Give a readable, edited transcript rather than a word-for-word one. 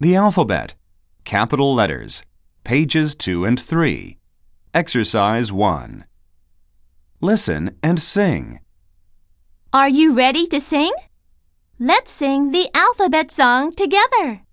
The alphabet. Capital letters. Pages 2 and 3. Exercise 1. Listen and sing. Are you ready to sing? Let's sing the alphabet song together.